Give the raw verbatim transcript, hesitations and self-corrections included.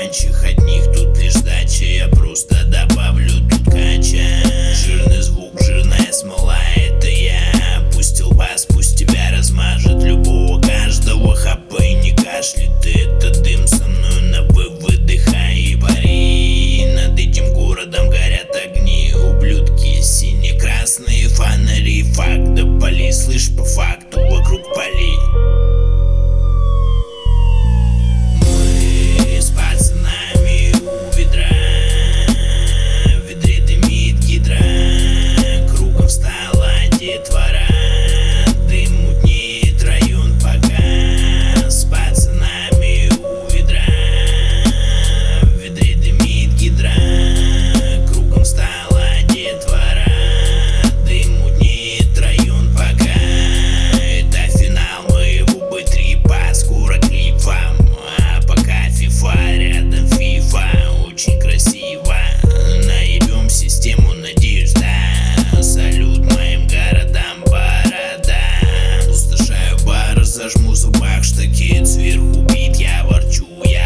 барабанщик, одних тут лишь дача. Я просто добавлю тут кача. Жирный звук, жирная смола, это я. Пустил бас, пусть тебя размажет любого, каждого. Хапай, не кашляй, ты это дым со мной на вы выдыхай и пари. Над этим городом горят огни, ублюдки, сине-красные фонари. Факт да поли, слышь, по факту вокруг полей. Мы с пацанами у ведра, в ведре дымит гидра, кругом встала детвора, дым мутнеет район пока. С пацанами у ведра, в ведре дымит гидра, кругом встала детвора, дым мутнеет район пока. Это финал моего бэ-трипа, скоро клип вам, а пока фифа, рядом фифа, очень красиво. Наебем систему, надеюсь, да. Салют моим городам, борода. Пустошаю бар, зажму в зубах штакет, сверху бит, я ворчу, я